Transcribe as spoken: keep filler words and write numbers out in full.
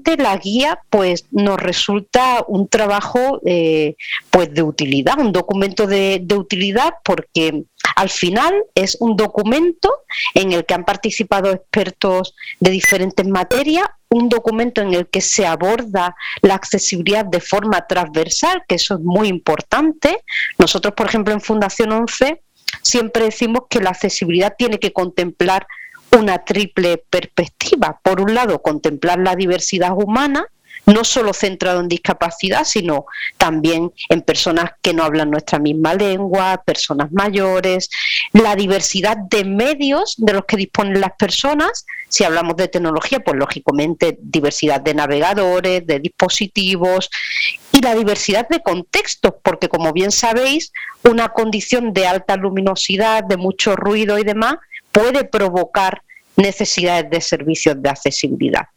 realmente la guía pues nos resulta un trabajo eh, pues de utilidad, un documento de, de utilidad, porque al final es un documento en el que han participado expertos de diferentes materias, un documento en el que se aborda la accesibilidad de forma transversal, que eso es muy importante. Nosotros, por ejemplo, en Fundación once siempre decimos que la accesibilidad tiene que contemplar una triple perspectiva. Por un lado, contemplar la diversidad humana, no solo centrado en discapacidad, sino también en personas que no hablan nuestra misma lengua, personas mayores, la diversidad de medios de los que disponen las personas. Si hablamos de tecnología, pues lógicamente diversidad de navegadores, de dispositivos, y la diversidad de contextos, porque como bien sabéis, una condición de alta luminosidad, de mucho ruido y demás, puede provocar necesidades de servicios de accesibilidad.